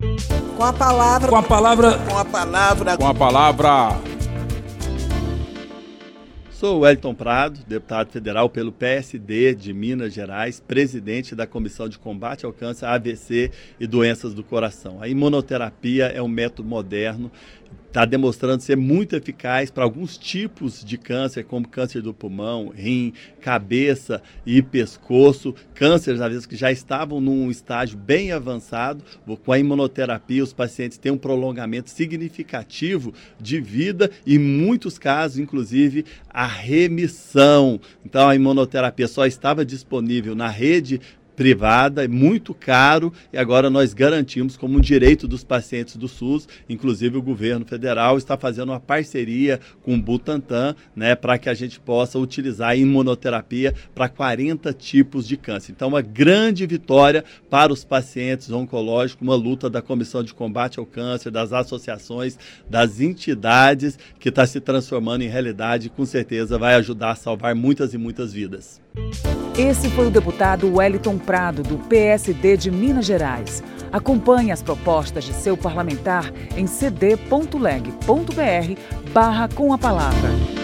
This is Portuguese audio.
Com a palavra. Com a palavra. Com a palavra. Com a palavra. Sou o Wellington Prado, deputado federal pelo PSD de Minas Gerais, presidente da Comissão de Combate ao Câncer, AVC e Doenças do Coração. A imunoterapia é um método moderno, está demonstrando ser muito eficaz para alguns tipos de câncer, como câncer do pulmão, rim, cabeça e pescoço, cânceres, às vezes, que já estavam num estágio bem avançado. Com a imunoterapia, os pacientes têm um prolongamento significativo de vida e, em muitos casos, inclusive, a remissão. Então, a imunoterapia só estava disponível na rede privada, é muito caro, e agora nós garantimos como um direito dos pacientes do SUS. Inclusive o governo federal está fazendo uma parceria com o Butantan, né, para que a gente possa utilizar a imunoterapia para 40 tipos de câncer. Então, uma grande vitória para os pacientes oncológicos, uma luta da Comissão de Combate ao Câncer, das associações, das entidades, que está se transformando em realidade e com certeza vai ajudar a salvar muitas e muitas vidas. Esse foi o deputado Wellington Prado, do PSD de Minas Gerais. Acompanhe as propostas de seu parlamentar em cd.leg.br/com a palavra.